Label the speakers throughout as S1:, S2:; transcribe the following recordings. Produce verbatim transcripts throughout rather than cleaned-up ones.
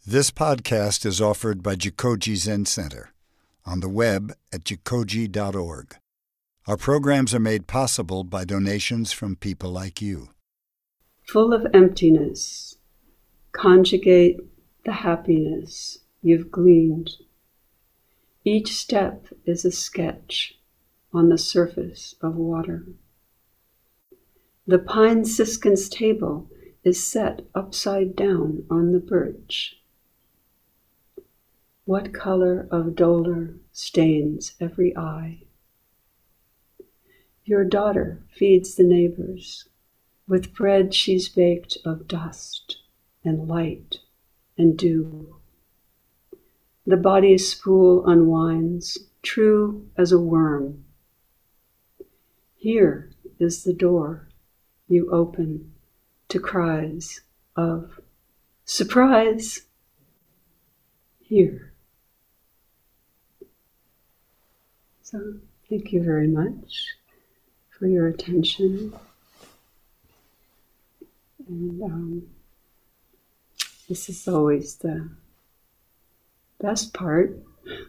S1: This podcast is offered by Jikoji Zen Center on the web at jikoji dot org. Our programs are made possible by donations from people like you.
S2: Full of emptiness, conjugate the happiness you've gleaned. Each step is a sketch on the surface of water. The pine siskin's table is set upside down on the birch. What color of dolor stains every eye? Your daughter feeds the neighbors with bread she's baked of dust and light and dew. The body's spool unwinds, true as a worm. Here is the door you open to cries of surprise. Here. So thank you very much for your attention. And um, this is always the best part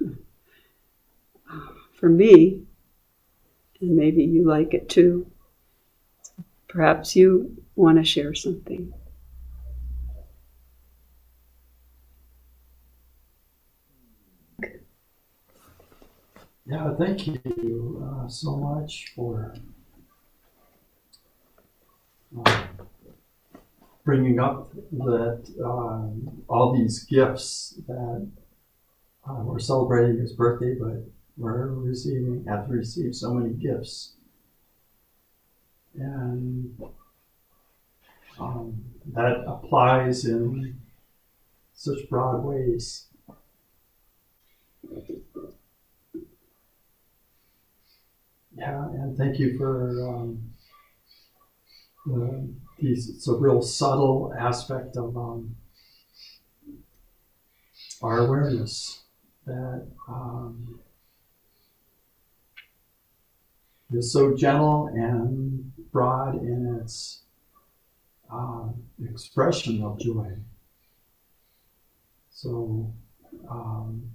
S2: for me, and maybe you like it too. So perhaps you want to share something.
S3: Yeah, thank you uh, so much for uh, bringing up that um, all these gifts that uh, we're celebrating his birthday, but we're receiving, have received so many gifts. And um, that applies in such broad ways. Yeah, and thank you for um, the, these. It's a real subtle aspect of um, our awareness that um, is so gentle and broad in its uh, expression of joy. So um,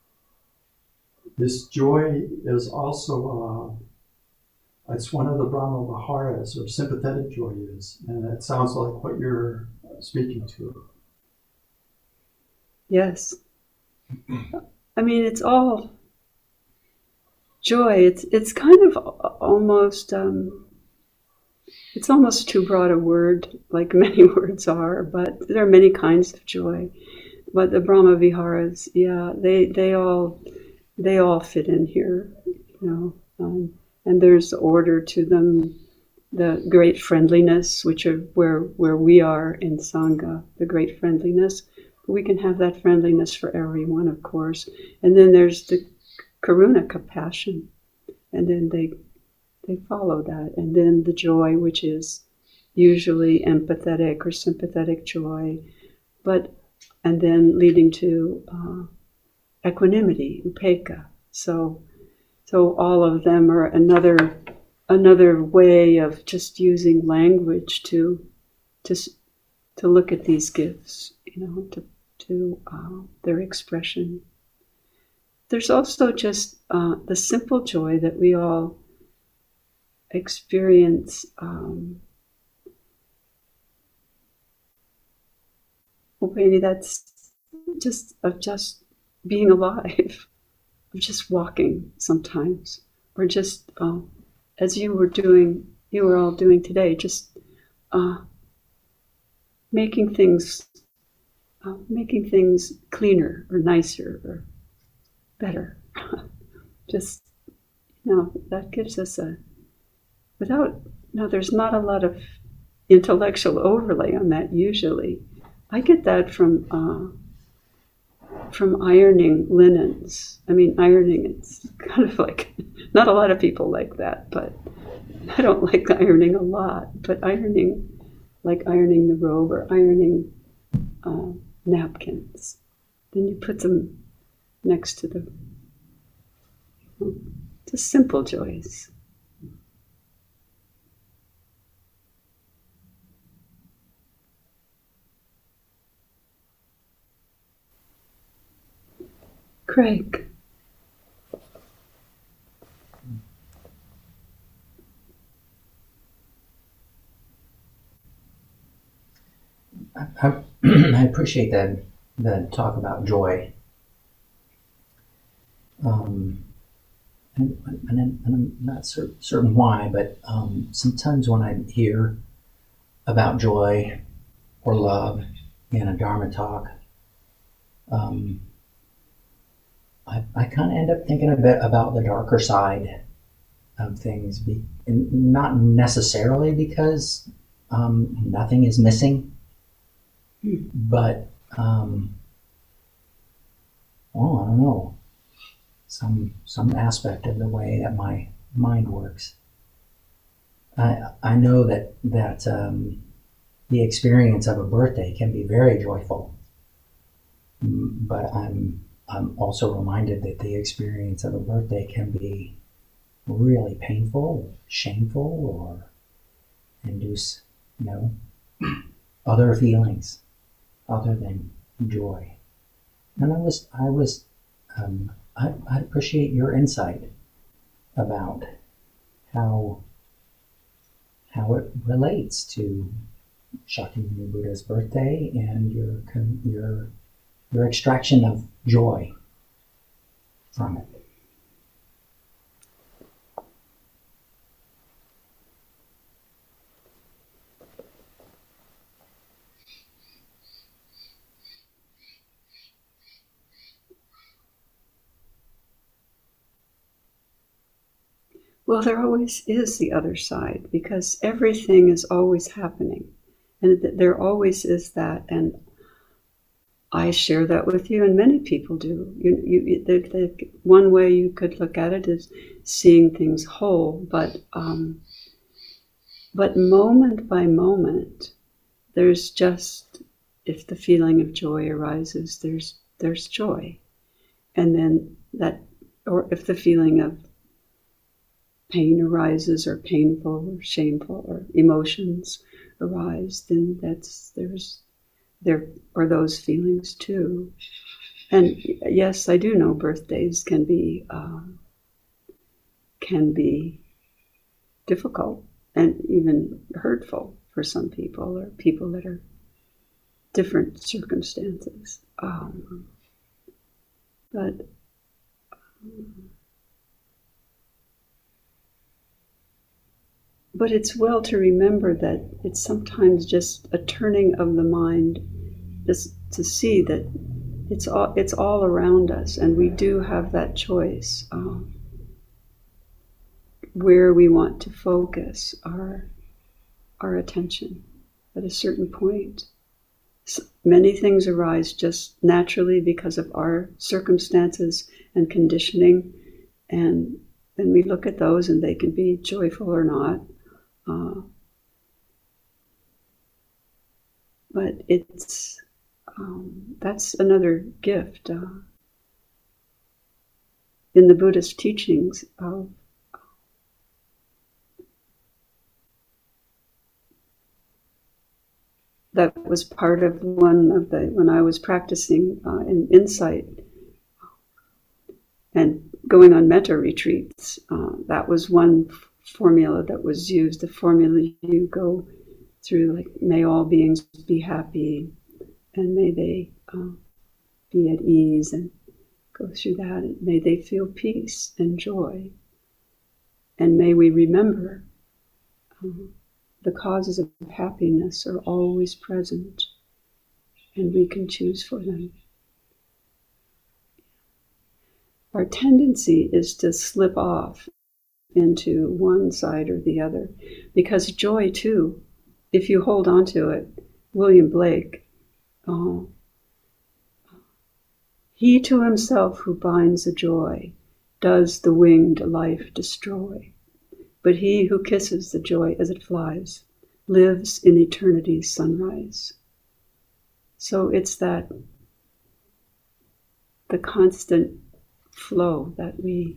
S3: this joy is also uh, it's one of the Brahma Viharas, or sympathetic joy is, and it sounds like what you're speaking to.
S2: Yes. I mean, it's all joy. It's it's kind of almost, um, it's almost too broad a word, like many words are, but there are many kinds of joy. But the Brahma Viharas, yeah, they they all they all fit in here, you know. Um, and there's order to them, the great friendliness, which are where where we are in Sangha, the great friendliness. We can have that friendliness for everyone, of course. And then there's the karuna, compassion, and then they they follow that. And then the joy, which is usually empathetic or sympathetic joy, but and then leading to uh, equanimity, upekkha. So. So all of them are another another way of just using language to to to look at these gifts, you know, to to uh, their expression. There's also just uh, the simple joy that we all experience. Um, well, maybe that's just of just being alive. Of just walking sometimes, or just uh, as you were doing, you were all doing today, just uh, making things, uh, making things cleaner or nicer or better. Just, you know, that gives us a, without, no, there's not a lot of intellectual overlay on that usually. I get that from. Uh, from ironing linens. I mean, ironing, it's kind of like, not a lot of people like that, but I don't like ironing a lot, but ironing, like ironing the robe or ironing uh, napkins, then you put them next to the, just simple joys. Craig.
S4: I, I appreciate that the talk about joy. Um, and, and, I'm, and I'm not cer- certain why, but um, sometimes when I hear about joy or love in a Dharma talk, um, I, I kind of end up thinking a bit about the darker side of things, be, and not necessarily because um, nothing is missing,
S2: Hmm.
S4: but um, oh, I don't know, some some aspect of the way that my mind works. I I know that that um, the experience of a birthday can be very joyful, Mm, but I'm I'm also reminded that the experience of a birthday can be really painful, shameful, or induce, you know, other feelings other than joy. And I was I was um, I I appreciate your insight about how how it relates to Shakyamuni Buddha's birthday and your con- your your extraction of joy from it.
S2: Well, there always is the other side, because everything is always happening, and th- there always is that. And I share that with you, and many people do. You, you, the, the, one way you could look at it is seeing things whole, but um, but moment by moment, there's just, if the feeling of joy arises, there's there's joy, and then that, or if the feeling of pain arises, or painful or shameful or emotions arise, then that's there's there are those feelings too. And yes, I do know birthdays can be uh, can be difficult and even hurtful for some people, or people that are different circumstances. Um, but But it's well to remember that it's sometimes just a turning of the mind, just to see that it's all it's all around us, and we do have that choice um, where we want to focus our our attention at a certain point. So many things arise just naturally because of our circumstances and conditioning, and then we look at those, and they can be joyful or not. Uh, but it's um, that's another gift uh, in the Buddhist teachings of that was part of one of the, when I was practicing uh, in insight and going on metta retreats, uh, that was one f- formula that was used. The formula you go through, like, may all beings be happy, and may they uh, be at ease, and go through that, and may they feel peace and joy, and may we remember um, the causes of happiness are always present, and we can choose for them. Our tendency is to slip off into one side or the other, because joy too, if you hold on to it, William Blake, oh, he to himself who binds a joy does the winged life destroy, but he who kisses the joy as it flies lives in eternity's sunrise. So it's that, the constant flow that we,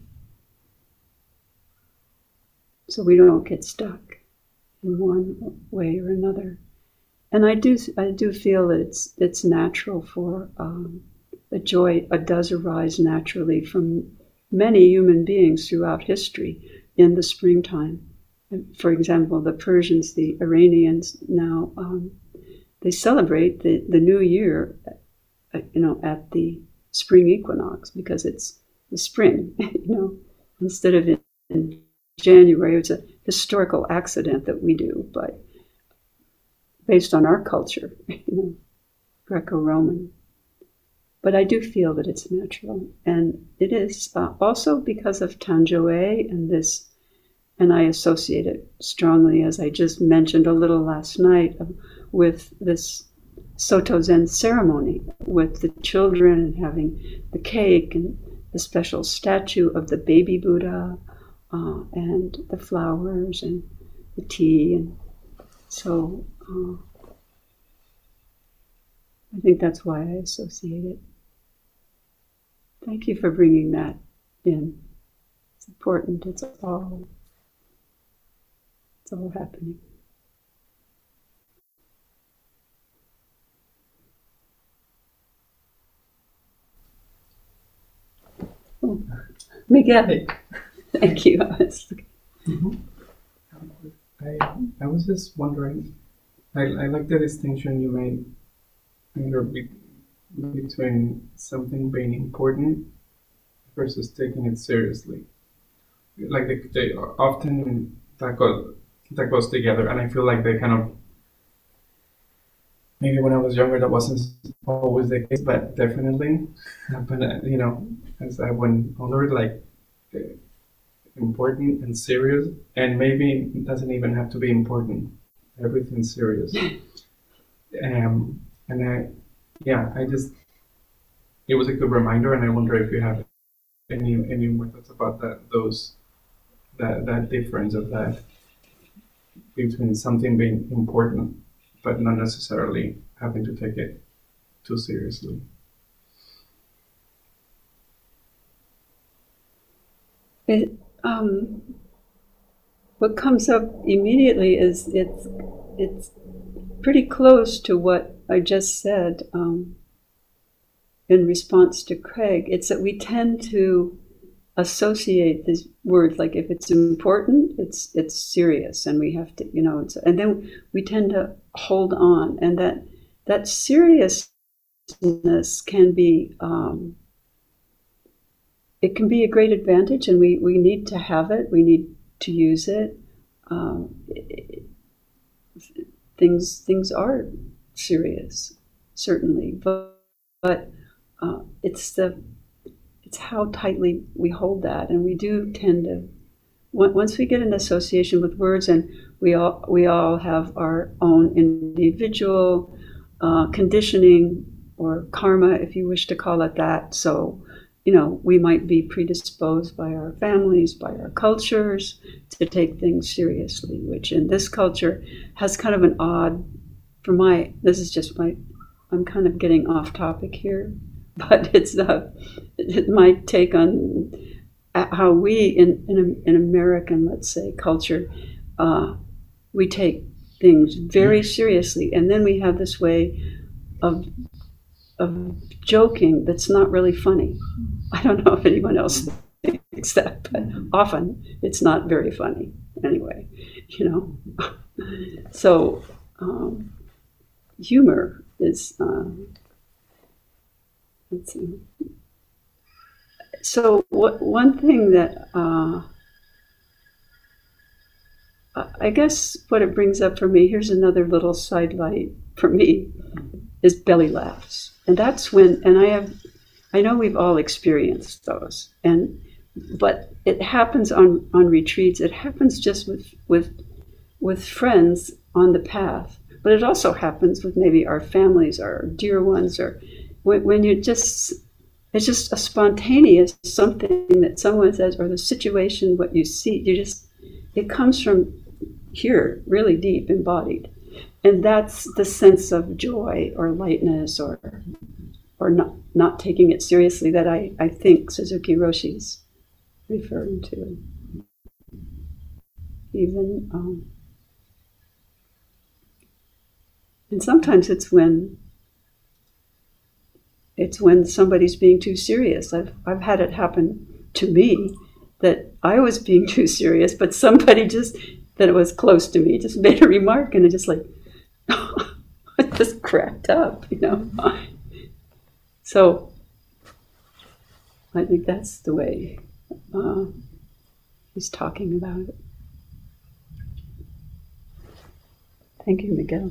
S2: so we don't get stuck in one way or another. And I do, I do feel that it's it's natural for um, that joy uh, does arise naturally from many human beings throughout history in the springtime. For example, the Persians, the Iranians now, um, they celebrate the, the new year, uh, you know, at the spring equinox because it's the spring, you know, instead of in, in January. It's a historical accident that we do, but based on our culture, you know, Greco-Roman. But I do feel that it's natural, and it is uh, also because of Tanjoe and this, and I associate it strongly, as I just mentioned a little last night, uh, with this Soto Zen ceremony, with the children and having the cake and the special statue of the baby Buddha, uh, and the flowers and the tea, and so uh, I think that's why I associate it. Thank you for bringing that in. It's important. It's all, it's all happening. Oh, Miguel,
S5: Hey.
S2: Thank you.
S5: Mm-hmm. I, I was just wondering, I, I like the distinction you made Andrew, be, between something being important versus taking it seriously. Like they, they often that goes that goes together, and I feel like they kind of, maybe when I was younger that wasn't always the case, but definitely happened. You know, as I went older, like important and serious, and maybe it doesn't even have to be important. Everything's serious. um, and I, yeah, I just, it was a good reminder, and I wonder if you have any any more thoughts about that, those, that that difference of that between something being important, but not necessarily having to take it too seriously.
S2: It, um, what comes up immediately is it's it's pretty close to what I just said um, in response to Craig. It's that we tend to associate these words, like if it's important, it's it's serious, and we have to, you know, it's, and then we tend to hold on, and that that seriousness can be. Um, It can be a great advantage, and we, we need to have it. We need to use it. Um, it things things are serious, certainly, but but uh, it's the it's how tightly we hold that, and we do tend to. Once we get an association with words, and we all we all have our own individual uh, conditioning or karma, if you wish to call it that. So. You know, we might be predisposed by our families, by our cultures, to take things seriously, which in this culture has kind of an odd, for my, this is just my, I'm kind of getting off topic here, but it's uh, my take on how we in, in, in American, let's say, culture, uh, we take things very seriously. And then we have this way of of joking that's not really funny. I don't know if anyone else thinks that, but often it's not very funny anyway, you know. So um, humor is, uh, let's see. So what, one thing that, uh, I guess what it brings up for me, here's another little sidelight for me, is belly laughs. And that's when, and I have, I know we've all experienced those, and but it happens on, on retreats. It happens just with with with friends on the path, but it also happens with maybe our families, our dear ones, or when, when you just, it's just a spontaneous something that someone says, or the situation, what you see, you just, it comes from here, really deep, embodied. And that's the sense of joy or lightness or or not, not taking it seriously that I, I think Suzuki Roshi's referring to. Even, um, and sometimes it's when it's when somebody's being too serious. I've I've had it happen to me that I was being too serious, but somebody just that was close to me just made a remark, and I just like I just cracked up, you know. So I think that's the way uh, he's talking about it. Thank you, Miguel.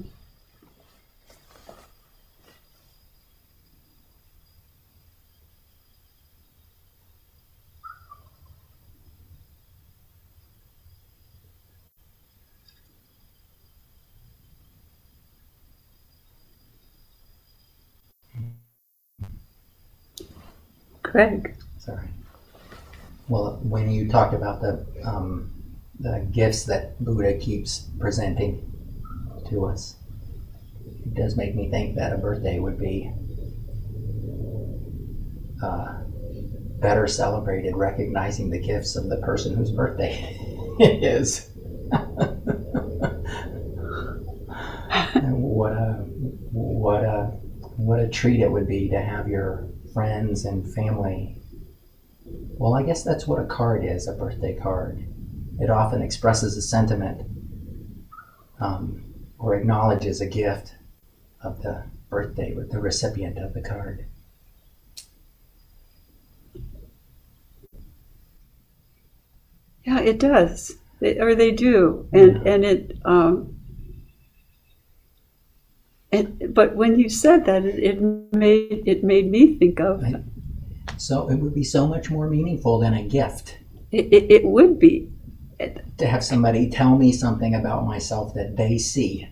S2: Craig.
S4: Sorry. Well, when you talked about the um, the gifts that Buddha keeps presenting to us, it does make me think that a birthday would be uh, better celebrated, recognizing the gifts of the person whose birthday it is. And what a what a what a treat it would be to have your friends and family. Well, I guess that's what a card is, a birthday card. It often expresses a sentiment um, or acknowledges a gift of the birthday with the recipient of the card.
S2: Yeah, it does. They, or they do. And
S4: Yeah.
S2: and it um and but when you said that it, it made it made me think of
S4: Right. So it would be so much more meaningful than a gift
S2: it, it, it would be.
S4: to have somebody tell me something about myself that they see.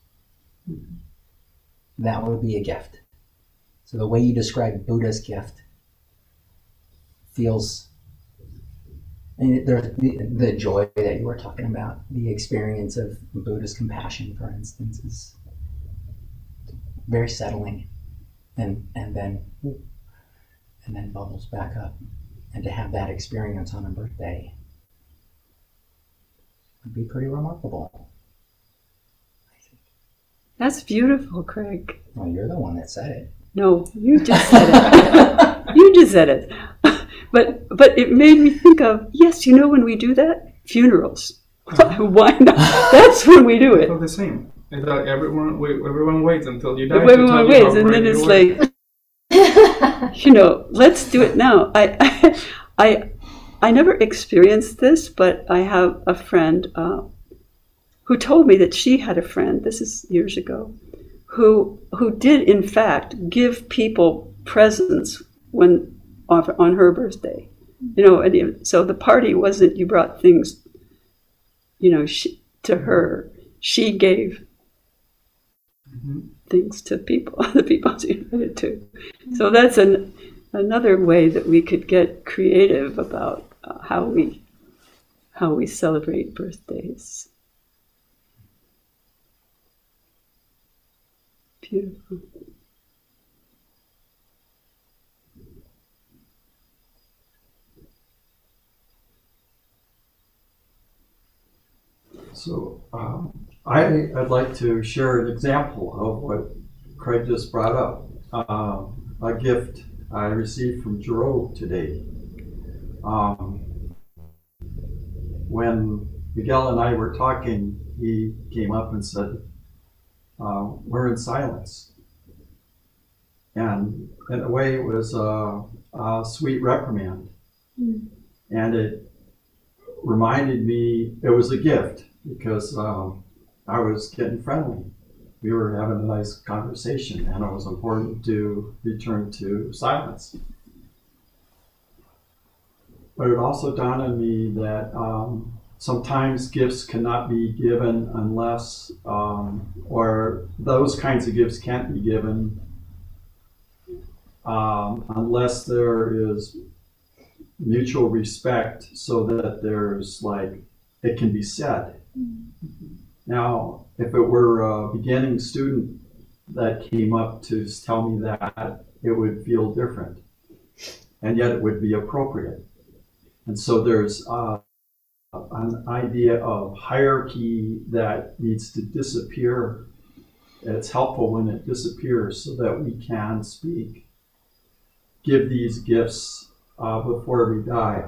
S4: That would be a gift. So the way you describe Buddha's gift feels, and there's the, the joy that you were talking about, the experience of Buddha's compassion, for instance, is very settling, and and then and then bubbles back up. And to have that experience on a birthday would be pretty remarkable.
S2: That's beautiful, Craig.
S4: Well, you're the one that said it.
S2: No, you just said it. You just said it. But but it made me think of, yes, you know when we do that? Funerals. Why not? That's when we do
S5: I
S2: it.
S5: feel the same. It's like everyone, wait, everyone waits until you die. to
S2: Everyone
S5: tell you
S2: waits,
S5: how
S2: and then
S5: great
S2: it's
S5: you were.
S2: like, you know, let's do it now. I, I, I never experienced this, but I have a friend uh, who told me that she had a friend. This is years ago, who who did in fact give people presents when on, on her birthday. You know, and it- so the party wasn't you brought things, you know, she, to her. She gave
S5: Mhm.
S2: things to people, the people she invited to. So that's an another way that we could get creative about uh, how we how we celebrate birthdays. Beautiful.
S3: So um, I, I'd like to share an example of what Craig just brought up. Um, a gift I received from Jerome today. Um, when Miguel and I were talking, he came up and said, uh, we're in silence. And in a way, it was a, a sweet reprimand.
S2: Mm.
S3: And it reminded me, it was a gift because um, I was getting friendly. We were having a nice conversation, and it was important to return to silence. But it also dawned on me that um, sometimes gifts cannot be given unless, um, or those kinds of gifts can't be given um, unless there is mutual respect, so that there's like, it can be said. Now, if it were a beginning student that came up to tell me that, it would feel different, and yet it would be appropriate. And so there's uh, an idea of hierarchy that needs to disappear. It's helpful when it disappears so that we can speak give these gifts uh, before we die.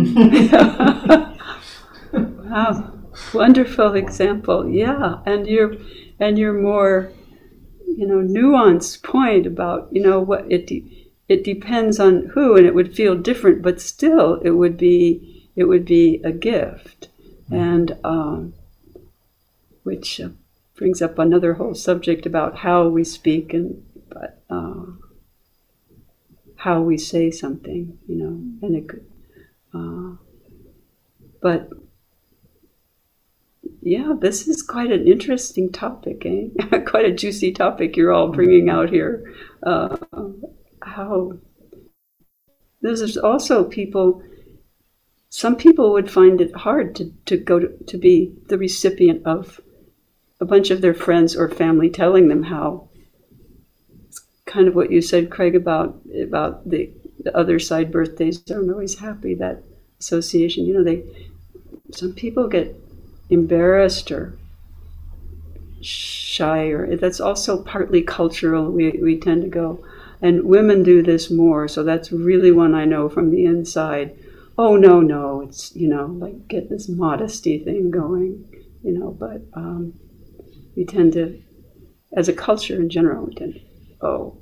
S2: Wow, wonderful example. Yeah, and your and your more, you know, nuanced point about, you know, what it de- it depends on who, and it would feel different, but still it would be it would be a gift, and um, which uh, brings up another whole subject about how we speak and but uh, how we say something, you know, and it could, uh, but. Yeah, this is quite an interesting topic, eh? Quite a juicy topic you're all bringing out here. Uh, how there's also people. Some people would find it hard to, to go to, to be the recipient of a bunch of their friends or family telling them how. It's kind of what you said, Craig, about about the, the other side birthdays aren't always happy. That association, you know, they some people get embarrassed or shy, or that's also partly cultural. We we tend to go, and women do this more. So that's really one I know from the inside. Oh no, no, it's, you know, like get this modesty thing going, you know. But um, we tend to, as a culture in general, we tend to, oh,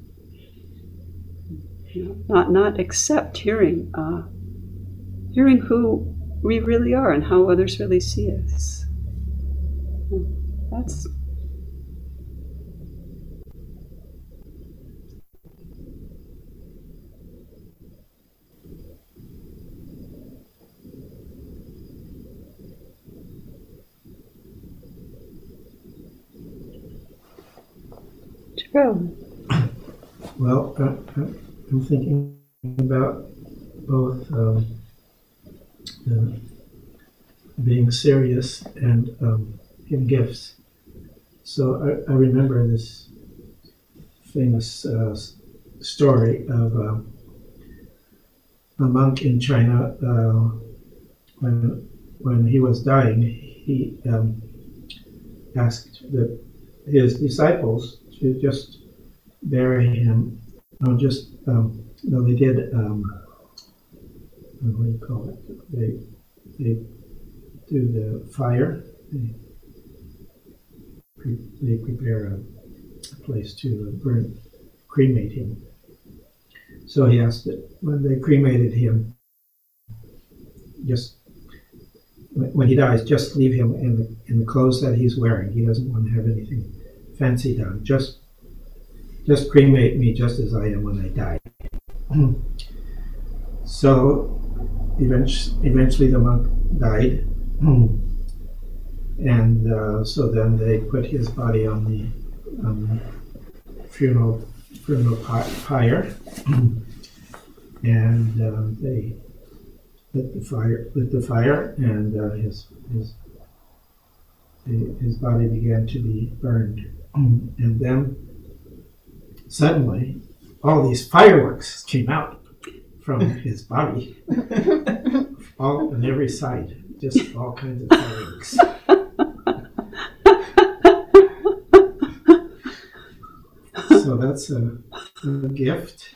S2: you know, not not accept hearing uh, hearing who we really are and how others really see us. That's true.
S6: Well, uh, I'm thinking about both um, uh, being serious and um, giving gifts. So I, I remember this famous uh, story of uh, a monk in China. Uh, when when he was dying, he um, asked the, his disciples to just bury him. No, just um, no. They did. Um, what do you call it? They they do the fire. They, pre- they prepare a, a place to burn, cremate him. So he asked that when they cremated him, just when he dies, just leave him in the in the clothes that he's wearing. He doesn't want to have anything fancy done. Just just cremate me just as I am when I die. So eventually, eventually the monk died, and uh, so then they put his body on the um, funeral funeral pyre, and uh, they lit the fire lit the fire, and uh, his his his body began to be burned, and then suddenly all these fireworks came out from his body, all on every side, just all kinds of fireworks. So that's a, a gift.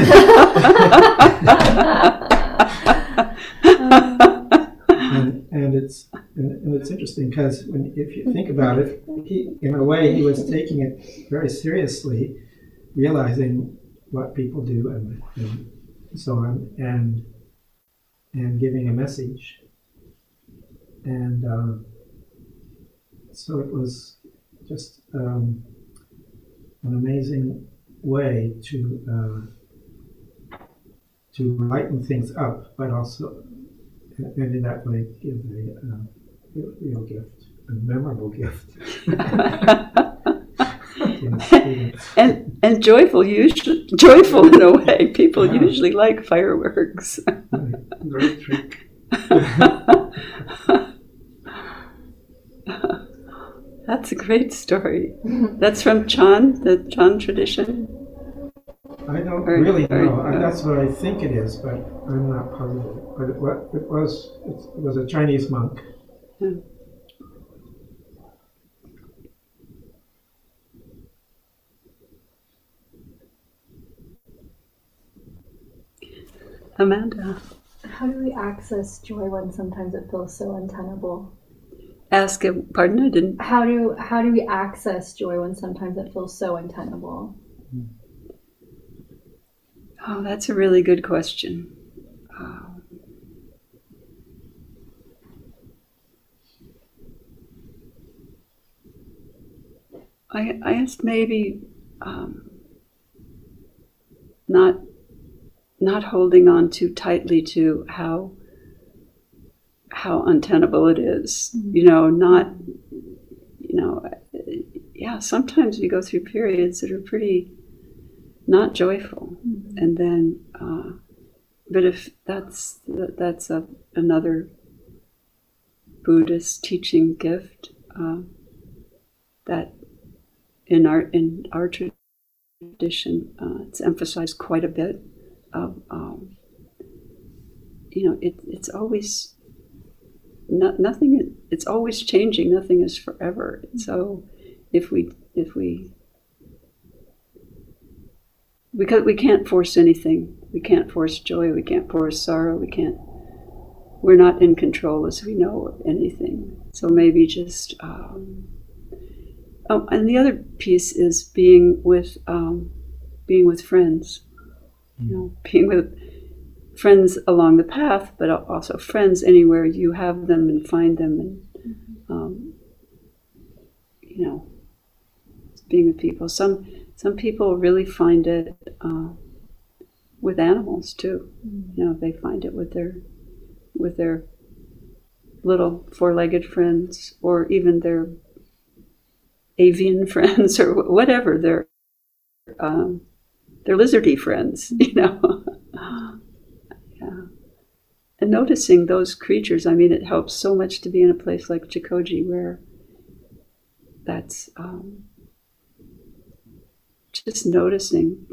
S6: and, and it's and, and it's interesting because when if you think about it, he in a way he was taking it very seriously, realizing what people do and, and so on, and and giving a message, and um, so it was just um, an amazing way to uh, to lighten things up, but also, and in that way, give a uh, real gift, a memorable gift.
S2: and and joyful, usually joyful in a way. People
S6: Yeah.
S2: usually like fireworks.
S5: Great trick.
S2: That's a great story. That's from Chan, the Chan tradition.
S6: I don't
S2: Or-
S6: really
S2: or-
S6: know. I, that's what I think it is, but I'm not positive. But it, wa- it was it was a Chinese monk.
S2: Yeah. Amanda.
S7: How do we access joy when sometimes it feels so untenable?
S2: Ask him, pardon, I didn't.
S7: How do how do we access joy when sometimes it feels so untenable?
S2: Oh, that's a really good question. Um, I, I guess maybe um, not not holding on too tightly to how how untenable it is. Mm-hmm. You know, not you know, yeah. Sometimes we go through periods that are pretty not joyful, mm-hmm. and then. Uh, but if that's that's a, another Buddhist teaching gift uh, that. In our in our tradition, uh, it's emphasized quite a bit. Of um, you know, it, it's always not, nothing. It's always changing. Nothing is forever. So, if we if we because we can't force anything. We can't force joy. We can't force sorrow. We can't. We're not in control, as we know, of anything. So maybe just. Um, Oh, and the other piece is being with um, being with friends, you know, being with friends along the path, but also friends anywhere you have them and find them, and um, you know, being with people. Some some people really find it uh, with animals too. You know, they find it with their with their little four-legged friends, or even their avian friends, or whatever, they're um, they're lizardy friends, you know. Yeah. And noticing those creatures, I mean, it helps so much to be in a place like Jikoji where that's um, just noticing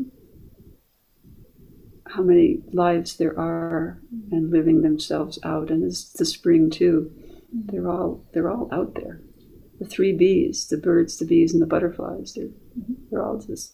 S2: how many lives there are and living themselves out. And it's the spring too. They're all they're all out there. The three bees, the birds, the bees, and the butterflies, they're, they're all just...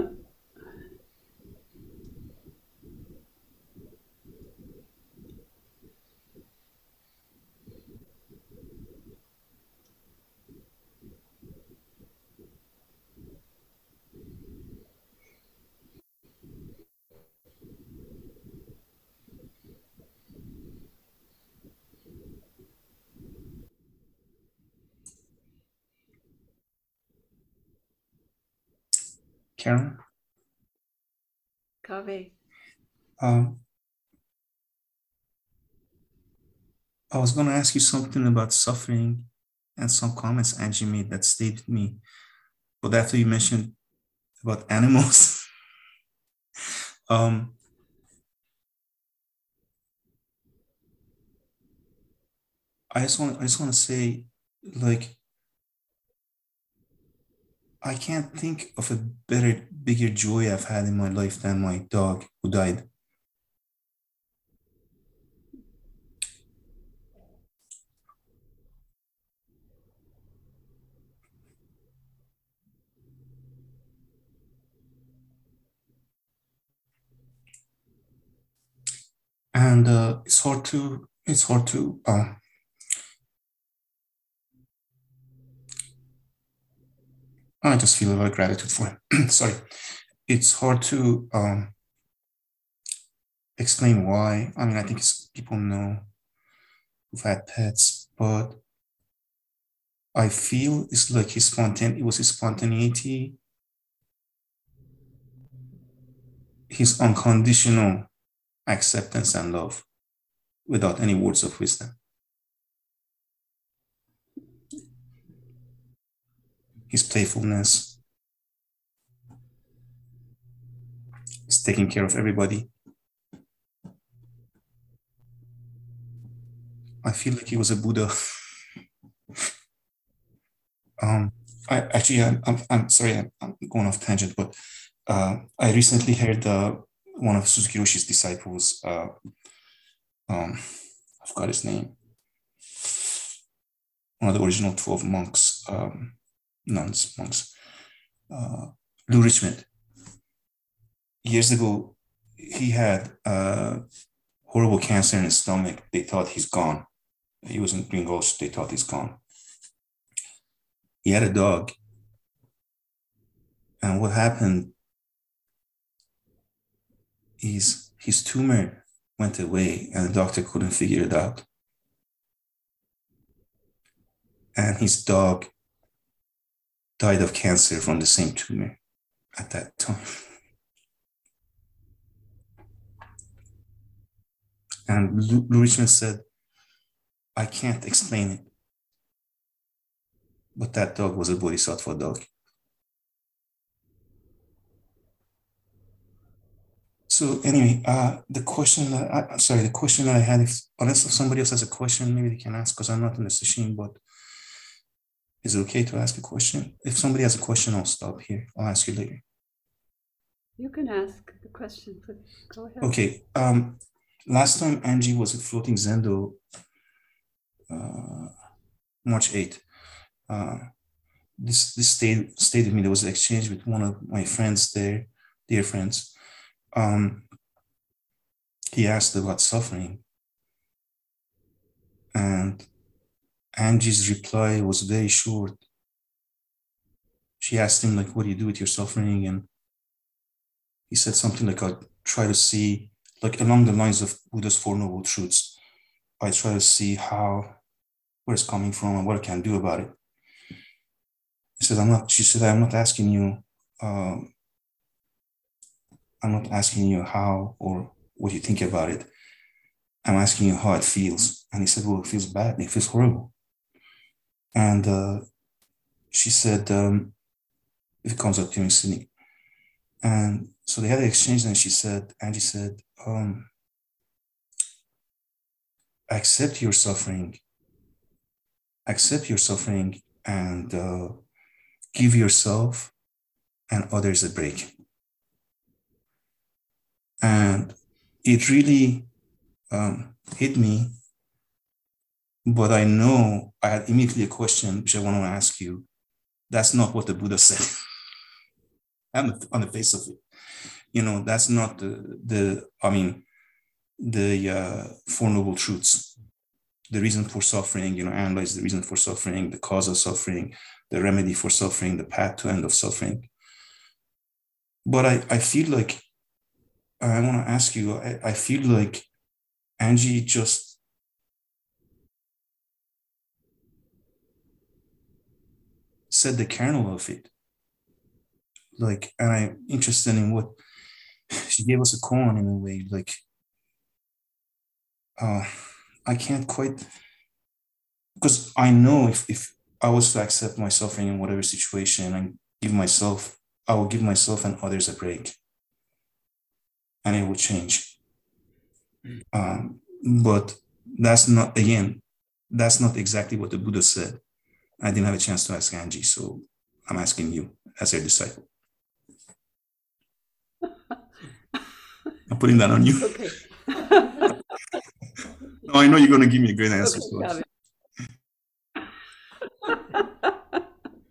S8: Karen?
S2: Kaveh.
S8: Um, I was going to ask you something about suffering and some comments Angie made that stayed with me. But after you mentioned about animals, um, I just want I just want to say, like, I can't think of a better, bigger joy I've had in my life than my dog who died. And uh, it's hard to, it's hard to, um, I just feel a lot of gratitude for him. Sorry. It's hard to um, explain why. I mean, I think it's, people know who've had pets, but I feel it's like his spontan, it was his spontaneity, his unconditional acceptance and love without any words of wisdom. His playfulness, his taking care of everybody. I feel like he was a Buddha. um, I actually, I'm, I'm, I'm sorry, I'm, I'm going off tangent, but uh, I recently heard uh, one of Suzuki Roshi's disciples, uh, um, I forgot his name, one of the original twelve monks, um, nuns, monks, uh, Lou Richmond. Years ago, he had uh, horrible cancer in his stomach. They thought he's gone. He was in Green Gulch. They thought he's gone. He had a dog. And what happened, his, his tumor went away and the doctor couldn't figure it out. And his dog died of cancer from the same tumor at that time. And Lou Richmond said, I can't explain it, but that dog was a bodhisattva dog. So anyway, uh, the question that I, I'm sorry, the question that I had, if, unless somebody else has a question, maybe they can ask because I'm not in the session, but is it okay to ask a question? If somebody has a question, I'll stop here. I'll ask you later.
S2: You can ask the question, please. Go ahead.
S8: Okay. Um, last time Angie was at Floating Zendo, uh, March eighth. Uh, this this stayed, stayed with me. There was an exchange with one of my friends there, dear friends. Um, he asked about suffering. And Angie's reply was very short. She asked him, like, what do you do with your suffering? And he said something like, I try to see, like along the lines of Buddha's Four Noble Truths, I try to see how, where it's coming from and what I can do about it. He said, I'm not, she said, I'm not asking you, um, I'm not asking you how or what you think about it. I'm asking you how it feels. And he said, well, it feels bad. It feels horrible. And uh, she said, um, if it comes up during Sydney. And so they had an exchange, and she said, Angie said, um, accept your suffering, accept your suffering and uh, give yourself and others a break. And it really um, hit me, but I know I had immediately a question which I want to ask you. That's not what the Buddha said. And on the face of it, you know, that's not the, the I mean, the uh, Four Noble Truths. The reason for suffering, you know, analyze the reason for suffering, the cause of suffering, the remedy for suffering, the path to end of suffering. But I, I feel like, I want to ask you, I, I feel like Angie just said the kernel of it. Like, and I'm interested in what she gave us a koan in a way, like, uh, I can't quite, because I know if, if I was to accept my suffering in whatever situation and give myself, I will give myself and others a break. And it will change. Um, but that's not, again, that's not exactly what the Buddha said. I didn't have a chance to ask Angie, so I'm asking you as a disciple. I'm putting that on you.
S2: Okay.
S8: No, I know you're going to give me a great answer.
S2: Okay,
S8: So.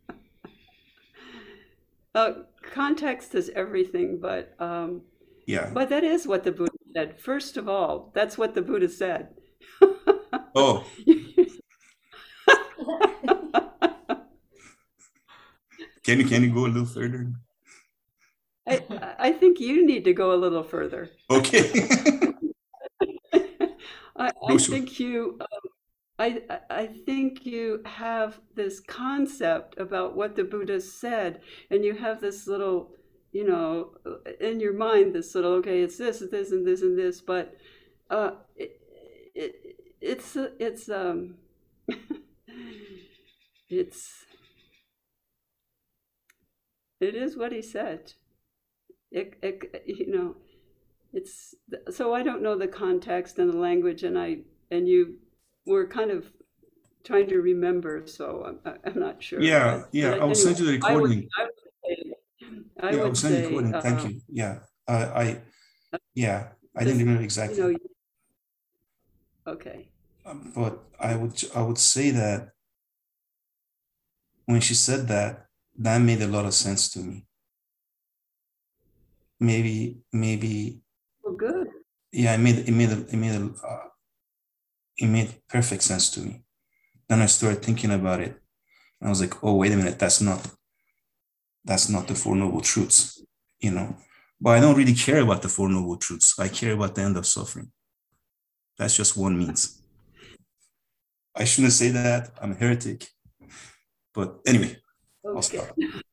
S2: uh, context is everything, but um,
S8: yeah.
S2: But that is what the Buddha said. First of all, that's what the Buddha said.
S8: Oh. Can you can you go a little further?
S2: I, I think you need to go a little further.
S8: Okay.
S2: I, I think you, um, I, I think you have this concept about what the Buddha said, and you have this little, you know, in your mind, this little, okay, it's this, it's this, and this, and this, but uh, it, it, it's, it's, um, it's, it is what he said. It, it, you know, it's, so I don't know the context and the language, and I, and you were kind of trying to remember, so I'm, I'm not sure.
S8: Yeah,
S2: but,
S8: yeah,
S2: but
S8: I will send you the recording.
S2: I would, I would say, I
S8: yeah,
S2: would
S8: I will send you the
S2: say,
S8: recording, thank
S2: um,
S8: you. Yeah, I, I yeah, I didn't remember exactly.
S2: You know, okay.
S8: Um, but I would, I would say that when she said that, that made a lot of sense to me. Maybe, maybe.
S2: Well, good.
S8: yeah, it made it made it made it, uh, it made perfect sense to me. Then I started thinking about it. I was like, oh, wait a minute, that's not that's not the Four Noble Truths, you know. But I don't really care about the Four Noble Truths. I care about the end of suffering. That's just one means. I shouldn't say that. I'm a heretic. But anyway, I'll stop.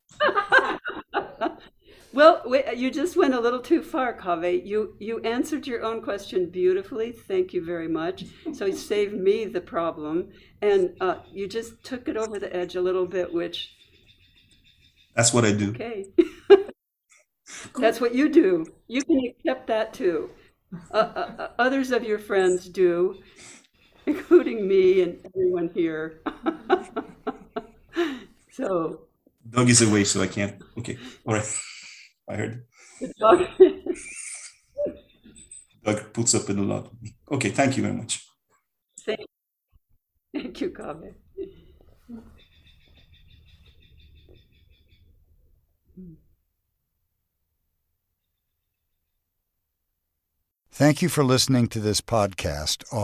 S2: Well, wait, you just went a little too far, Kaveh. You you answered your own question beautifully. Thank you very much. So you saved me the problem, and uh, you just took it over the edge a little bit, which
S8: that's what I do.
S2: Okay, that's what you do. You can accept that too. Uh, uh, others of your friends do, including me and everyone here. So.
S8: Doug is away, so I can't. Okay, all right. I heard.
S2: Doug.
S8: Doug puts up with a lot. Okay, thank you very much.
S2: Thank, thank you, Kaveh.
S1: Thank you for listening to this podcast.